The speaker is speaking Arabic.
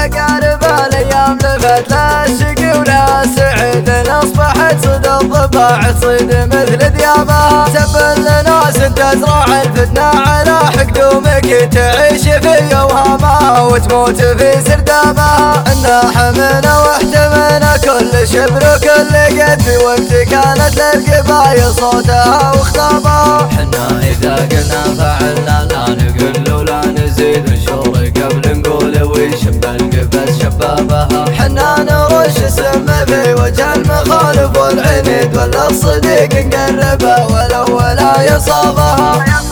عقارب الايام لفت لا الشقي ولا سعيد اصبحت صدى الضباع تصيد مثل ذيابها سب لناس تزرع الفتنة على حقدومك تعيش في اوهامها وتموت في سردابها انا حمنا واحتمنا كل شبر وكل قد وقت كانت للقبايل صوتها وخطابها حنا اذا قلنا فعلنا لا نقل ولا نزيد نشور قبل نقول وش بنقبس شبابها حنا نرش السم في وجه المخالف والعنيد ولا الصديق نقربه ولو ولا يصابها